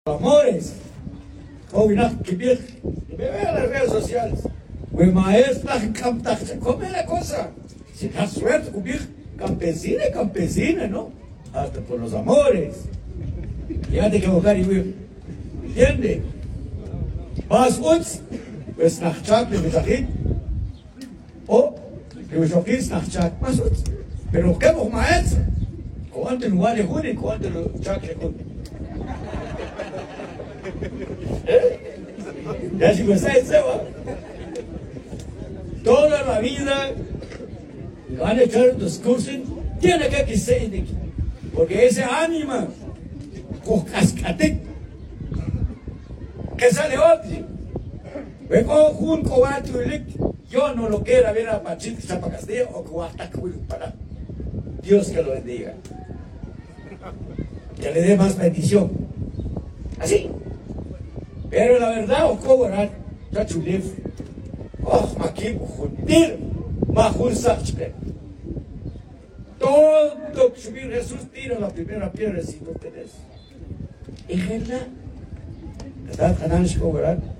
Amores, come en las redes sociales. ¿Cómo es la cosa? Si da suerte, campesina, ¿no? Hasta por los amores. Ya te equivocar y ¿entiende? Vas uns, pues nach Chak, le Mizahit, o le Mizahit nach Chak, más uns. Pero ¿qué vos maestro? ¿Cuánto en lugar de Juni, cuánto en Chak de Juni? Ya si me sabes, toda la vida van a echar un discurso, tiene que ser, porque ese ánima, con cascate, que sale otro, yo no lo quiero ver a Pachito Chapa Castillo o para Dios que lo bendiga, que le dé más bendición, así. Pero la verdad, orar, ya chulef, aquí, juntir, majur sachpe. Todo subir Jesús tira la primera piedra si no tenés. Y gente, ¿verdad?